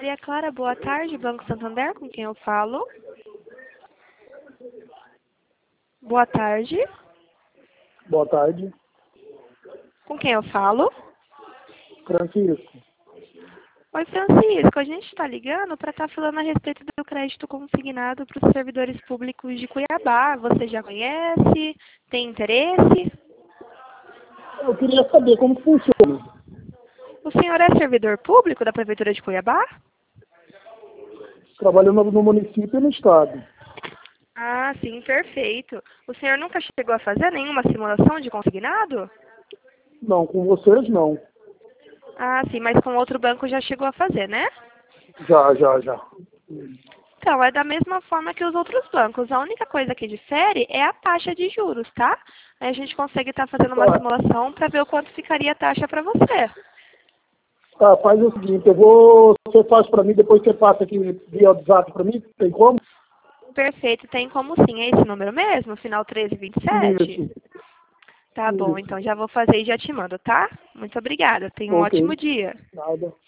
Maria Clara, boa tarde, Banco Santander, com quem eu falo? Boa tarde, Boa tarde, com quem eu falo? Francisco. Oi, Francisco, a gente está ligando para estar falando a respeito do crédito consignado para os servidores públicos de Cuiabá. Você já conhece? Tem interesse? Eu queria saber como que funciona. O senhor é servidor público da Prefeitura de Cuiabá? Trabalhando no município e no estado. Ah, sim, perfeito. O senhor nunca chegou a fazer nenhuma simulação de consignado? Não, com vocês não. Ah, sim, mas com outro banco já chegou a fazer, né? Já. Então, é da mesma forma que os outros bancos. A única coisa que difere é a taxa de juros, tá? Aí a gente consegue estar fazendo uma Tá, simulação para ver o quanto ficaria a taxa para você. tá, faz o seguinte, você faz para mim, depois você passa aqui via WhatsApp para mim, tem como? Perfeito, tem como sim. É esse número mesmo? Final 1327? Isso, Tá bom, isso. então já vou fazer e já te mando, tá? Muito obrigada. Tenha um Ok, ótimo dia. nada.